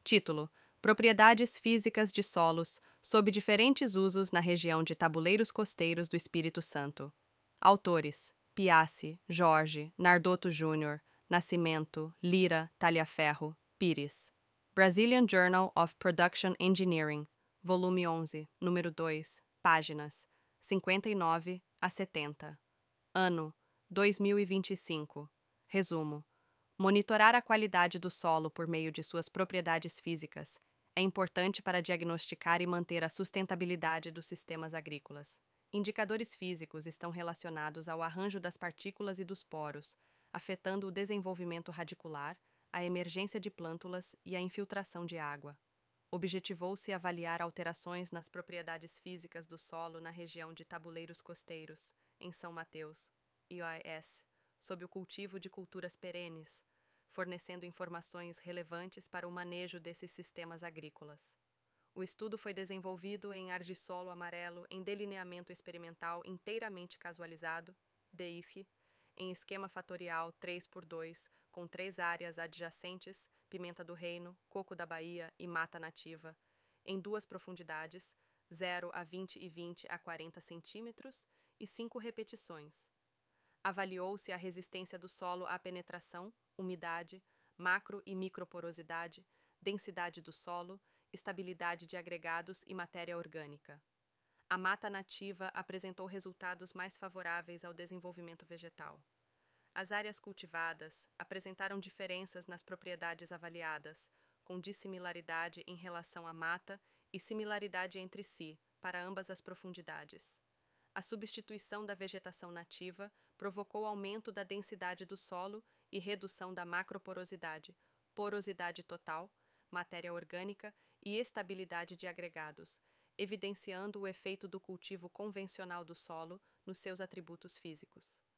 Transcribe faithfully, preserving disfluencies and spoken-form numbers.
Título: Propriedades físicas de solos, sob diferentes usos na região de Tabuleiros Costeiros do Espírito Santo. Autores: Piassi, Jorge, Nardotto Júnior, Nascimento, Lira, Talhaferro, Pires. Brazilian Journal of Production Engineering, volume onze, número dois, páginas cinquenta e nove a setenta. Ano: dois mil e vinte e cinco. Resumo: monitorar a qualidade do solo por meio de suas propriedades físicas é importante para diagnosticar e manter a sustentabilidade dos sistemas agrícolas. Indicadores físicos estão relacionados ao arranjo das partículas e dos poros, afetando o desenvolvimento radicular, a emergência de plântulas e a infiltração de água. Objetivou-se avaliar alterações nas propriedades físicas do solo na região de Tabuleiros Costeiros, em São Mateus, I O S, sob o cultivo de culturas perenes, fornecendo informações relevantes para o manejo desses sistemas agrícolas. O estudo foi desenvolvido em argissolo amarelo em delineamento experimental inteiramente casualizado, D I S C, em esquema fatorial três por dois, com três áreas adjacentes, Pimenta do Reino, Coco da Bahia e Mata Nativa, em duas profundidades, zero a vinte e vinte a quarenta centímetros, e cinco repetições. Avaliou-se a resistência do solo à penetração, umidade, macro e microporosidade, densidade do solo, estabilidade de agregados e matéria orgânica. A mata nativa apresentou resultados mais favoráveis ao desenvolvimento vegetal. As áreas cultivadas apresentaram diferenças nas propriedades avaliadas, com dissimilaridade em relação à mata e similaridade entre si, para ambas as profundidades. A substituição da vegetação nativa provocou aumento da densidade do solo e redução da macroporosidade, porosidade total, matéria orgânica e estabilidade de agregados, evidenciando o efeito do cultivo convencional do solo nos seus atributos físicos.